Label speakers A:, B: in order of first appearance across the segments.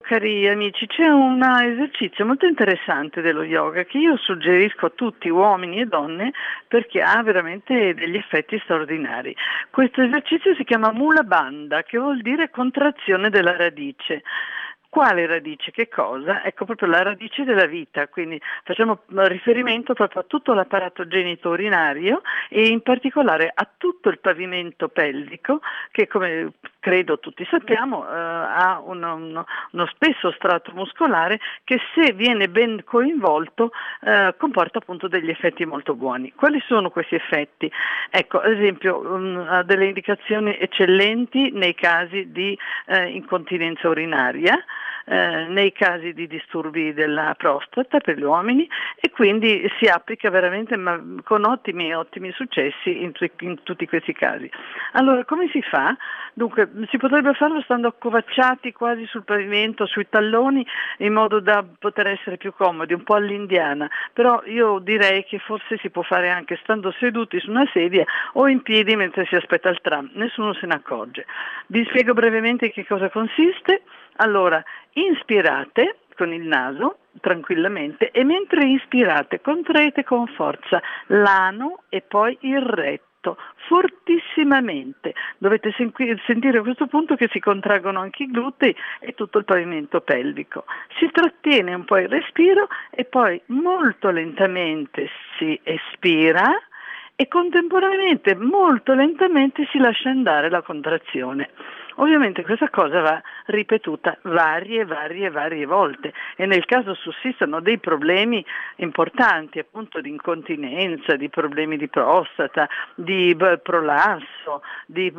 A: cari amici, c'è un esercizio molto interessante dello yoga che io suggerisco a tutti, uomini e donne, perché ha veramente degli effetti straordinari. Questo esercizio si chiama Mula Bandha, che vuol dire contrazione della radice. Quale radice? Che cosa? Ecco, proprio la radice della vita, quindi facciamo riferimento proprio a tutto l'apparato genito-urinario e in particolare a tutto il pavimento pelvico che, come credo tutti sappiamo, ha uno spesso strato muscolare che, se viene ben coinvolto, comporta appunto degli effetti molto buoni. Quali sono questi effetti? Ecco, ad esempio, ha delle indicazioni eccellenti nei casi di incontinenza urinaria, nei casi di disturbi della prostata per gli uomini, e quindi si applica veramente con ottimi successi in tutti questi casi. Allora, come si fa? Dunque, si potrebbe farlo stando accovacciati quasi sul pavimento, sui talloni, in modo da poter essere più comodi, un po' all'indiana, però io direi che forse si può fare anche stando seduti su una sedia o in piedi mentre si aspetta il tram, nessuno se ne accorge. Vi spiego brevemente che cosa consiste. Allora, inspirate con il naso tranquillamente e mentre inspirate contraete con forza l'ano e poi il retto, fortissimamente. Dovete sentire a questo punto che si contraggono anche i glutei e tutto il pavimento pelvico. Si trattiene un po' il respiro e poi molto lentamente si espira e contemporaneamente molto lentamente si lascia andare la contrazione. Ovviamente questa cosa va ripetuta varie volte, e nel caso sussistano dei problemi importanti, appunto di incontinenza, di problemi di prostata, di prolasso, di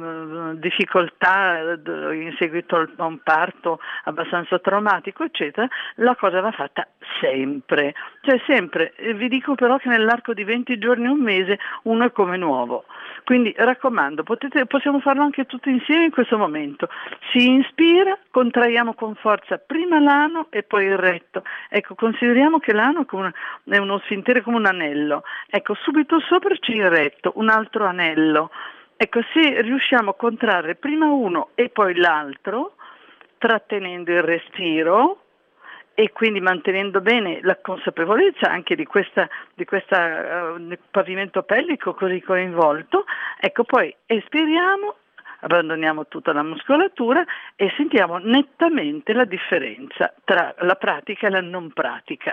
A: difficoltà in seguito a un parto abbastanza traumatico, eccetera, la cosa va fatta sempre. Cioè sempre, vi dico però che nell'arco di 20 giorni, un mese, uno è come nuovo. Quindi raccomando, possiamo farlo anche tutti insieme in questo momento. Si inspira, contraiamo con forza prima l'ano e poi il retto. Ecco, consideriamo che l'ano è uno sfintere come un anello. Ecco, subito sopra c'è il retto, un altro anello. Ecco, se riusciamo a contrarre prima uno e poi l'altro, trattenendo il respiro e quindi mantenendo bene la consapevolezza anche di questa pavimento pelvico così coinvolto, ecco, poi espiriamo, abbandoniamo tutta la muscolatura e sentiamo nettamente la differenza tra la pratica e la non pratica.